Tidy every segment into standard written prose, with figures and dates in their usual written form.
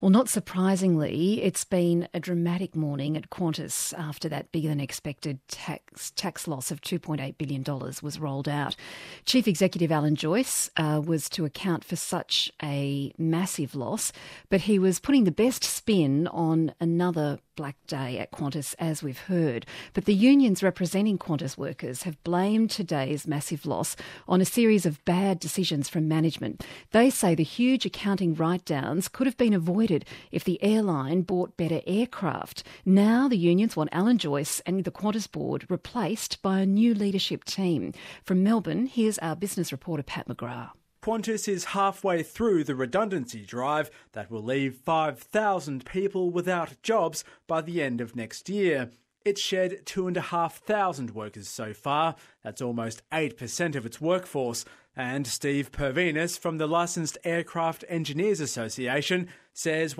Well, not surprisingly, it's been a dramatic morning at Qantas after that bigger-than-expected tax loss of $2.8 billion was rolled out. Chief Executive Alan Joyce was to account for such a massive loss, but he was putting the best spin on another black day at Qantas, as we've heard. But the unions representing Qantas workers have blamed today's massive loss on a series of bad decisions from management. They say the huge accounting write-downs could have been avoided if the airline bought better aircraft. Now the unions want Alan Joyce and the Qantas board replaced by a new leadership team. From Melbourne, here's our business reporter Pat McGrath. Qantas is halfway through the redundancy drive that will leave 5,000 people without jobs by the end of next year. It's shed 2,500 workers so far. That's almost 8% of its workforce. And Steve Pervinas from the Licensed Aircraft Engineers Association says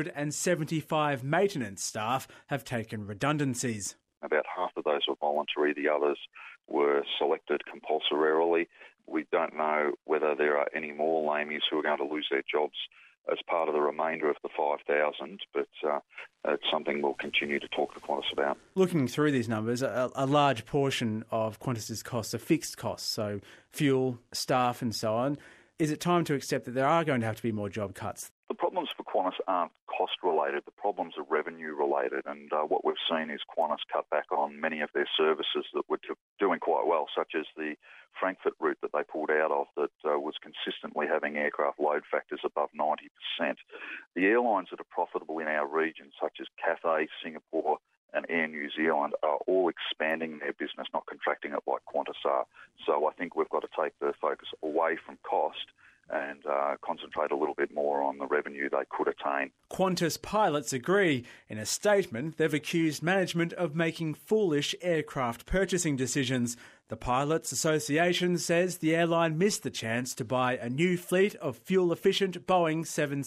175 maintenance staff have taken redundancies. About half of those were voluntary, the others were selected compulsorily. We don't know whether there are any more lamies who are going to lose their jobs as part of the remainder of the 5,000, but it's something we'll continue to talk to Qantas about. Looking through these numbers, a large portion of Qantas's costs are fixed costs, so fuel, staff and so on. Is it time to accept that there are going to have to be more job cuts? The problems for Qantas aren't cost-related, the problems are revenue-related, and what we've seen is Qantas cut back on many of their services that were doing quite well, such as the Frankfurt route that they pulled out of that was consistently having aircraft load factors above 90%. The airlines that are profitable in our region, such as Cathay, Singapore and Air New Zealand, are all expanding their business, not contracting it like Qantas are. So I think we've got to take the focus away from cost and concentrate a little bit more on the revenue they could attain. Qantas pilots agree. In a statement, they've accused management of making foolish aircraft purchasing decisions. The Pilots Association says the airline missed the chance to buy a new fleet of fuel-efficient Boeing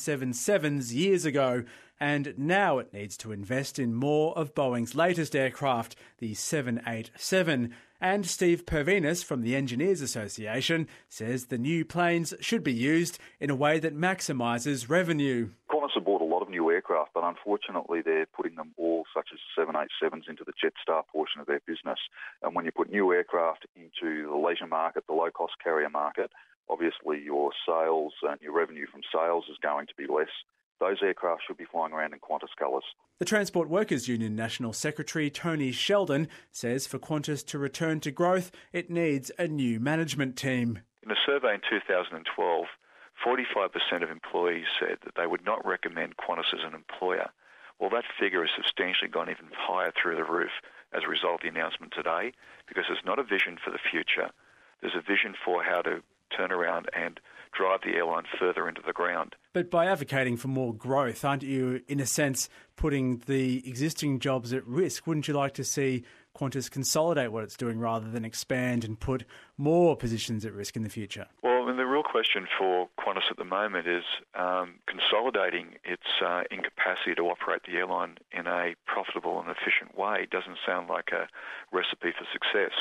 777s years ago, and now it needs to invest in more of Boeing's latest aircraft, the 787. And Steve Pervinas from the Engineers Association says the new planes should be used in a way that maximises revenue. Qantas have bought a lot of new aircraft, but unfortunately they're putting them all, such as 787s, into the Jetstar portion of their business. And when you put new aircraft into the leisure market, the low-cost carrier market, obviously your sales and your revenue from sales is going to be less. Those aircraft should be flying around in Qantas colours. The Transport Workers Union National Secretary Tony Sheldon says for Qantas to return to growth, it needs a new management team. In a survey in 2012, 45% of employees said that they would not recommend Qantas as an employer. Well, that figure has substantially gone even higher through the roof as a result of the announcement today, because there's not a vision for the future. There's a vision for how to turn around and drive the airline further into the ground. But by advocating for more growth, aren't you, in a sense, putting the existing jobs at risk? Wouldn't you like to see Qantas consolidate what it's doing rather than expand and put more positions at risk in the future? Well, the real question for Qantas at the moment is consolidating its incapacity to operate the airline in a profitable and efficient way doesn't sound like a recipe for success.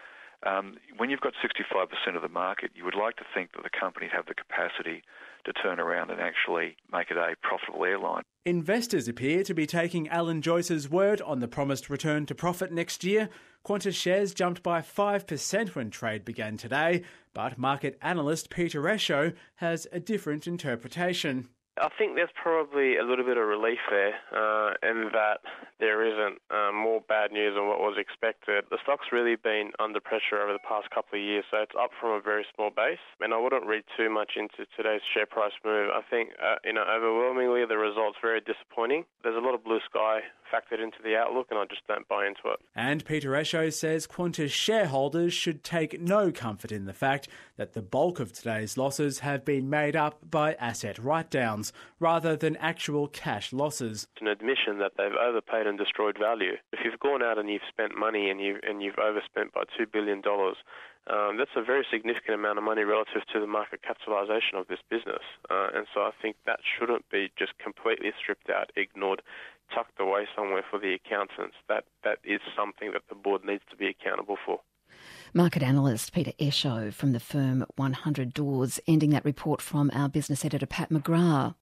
When you've got 65% of the market, you would like to think that the company have the capacity to turn around and actually make it a profitable airline. Investors appear to be taking Alan Joyce's word on the promised return to profit next year. Qantas shares jumped by 5% when trade began today, but market analyst Peter Esho has a different interpretation. I think there's probably a little bit of relief there in that there isn't more bad news than what was expected. The stock's really been under pressure over the past couple of years, so it's up from a very small base. And I wouldn't read too much into today's share price move. I think, overwhelmingly the result's very disappointing. There's a lot of blue sky factored into the outlook, and I just don't buy into it. And Peter Esho says Qantas shareholders should take no comfort in the fact that the bulk of today's losses have been made up by asset write-downs rather than actual cash losses. It's an admission that they've overpaid and destroyed value. If you've gone out and you've spent money and you've overspent by $2 billion, that's a very significant amount of money relative to the market capitalisation of this business. And so I think that shouldn't be just completely stripped out, ignored, tucked away somewhere for the accountants. That is something that the board needs to be accountable for. Market analyst Peter Esho from the firm 100 Doors, ending that report from our business editor Pat McGrath.